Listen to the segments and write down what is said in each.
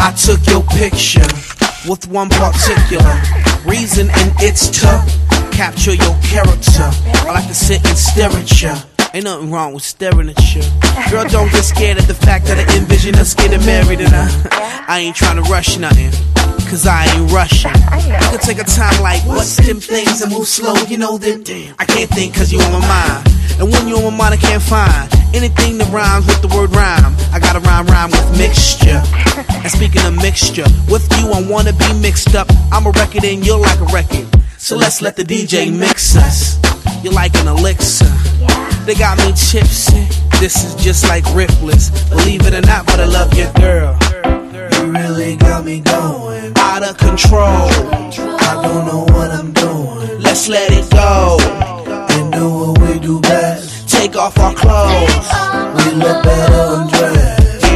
I took your picture with one particular reason, and it's to capture your character. I like to sit and stare at you. Ain't nothing wrong with staring at you. Girl, don't get scared at the fact that I envision us getting married, and I ain't trying to rush nothing, cause I ain't rushing. You can take a time like, what's them things and move slow, you know them. Damn, I can't think cause you on my mind. And when you on my mind, I can't find anything that rhymes with the word rhyme. I gotta rhyme with mixture. And speaking of mixture, with you I wanna be mixed up. I'm a record and you're like a record, so let's let the DJ mix us. You're like an elixir, they got me tipsy. This is just like Ripley's, believe it or not, but I love your girl. You really got me going out of control. I don't know what I'm doing. Let's let it go and do what we do best. Take off our clothes, we look better undressed.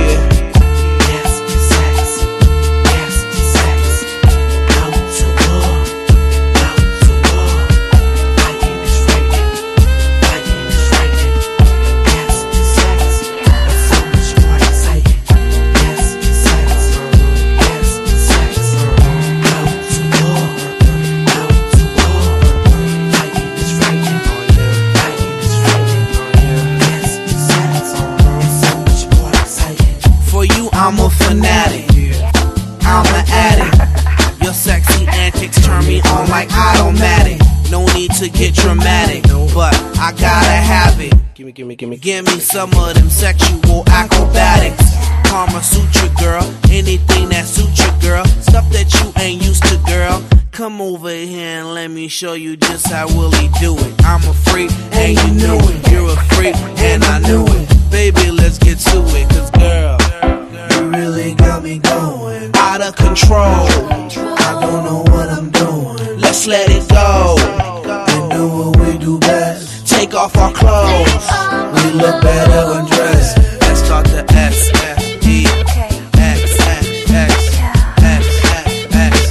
I'm a fanatic, I'm an addict. Your sexy antics turn me on like automatic. No need to get dramatic, but I gotta have it. Give me some of them sexual acrobatics. Karma Sutra, girl, anything that suits you, girl. Stuff that you ain't used to, girl. Come over here and let me show you just how Willie do it. I'm a freak and you knew it. You're a freak and I knew it. Baby, let's get to it, cause girl, you really got me going out of control. I don't know what I'm doing. Let's let it go and do what we do best. Take off our clothes, we look better undressed. Let's start the S, F, D, X, X, X, X, X, X.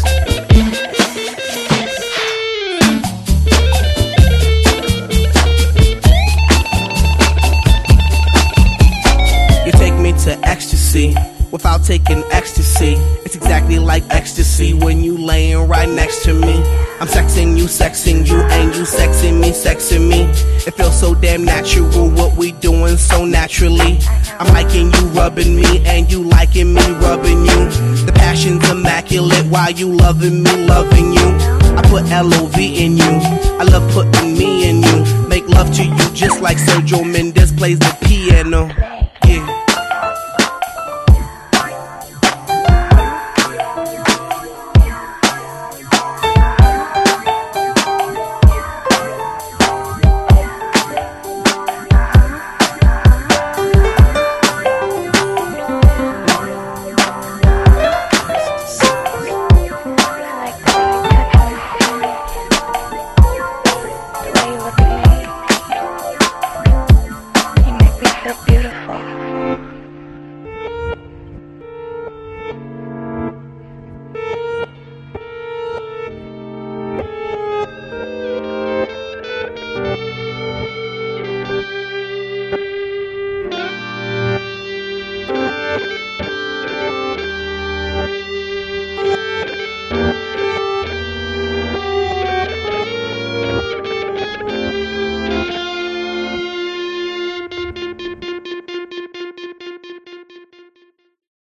You take me to ecstasy without taking ecstasy. It's exactly like ecstasy when you laying right next to me. I'm sexing you, and you sexing me. It feels so damn natural, what we doing so naturally. I'm liking you rubbing me, and you liking me rubbing you. The passion's immaculate while you loving me, loving you. I put L-O-V in you, I love putting me in you. Make love to you just like Sergio Mendes plays the piano. Yeah. Beautiful.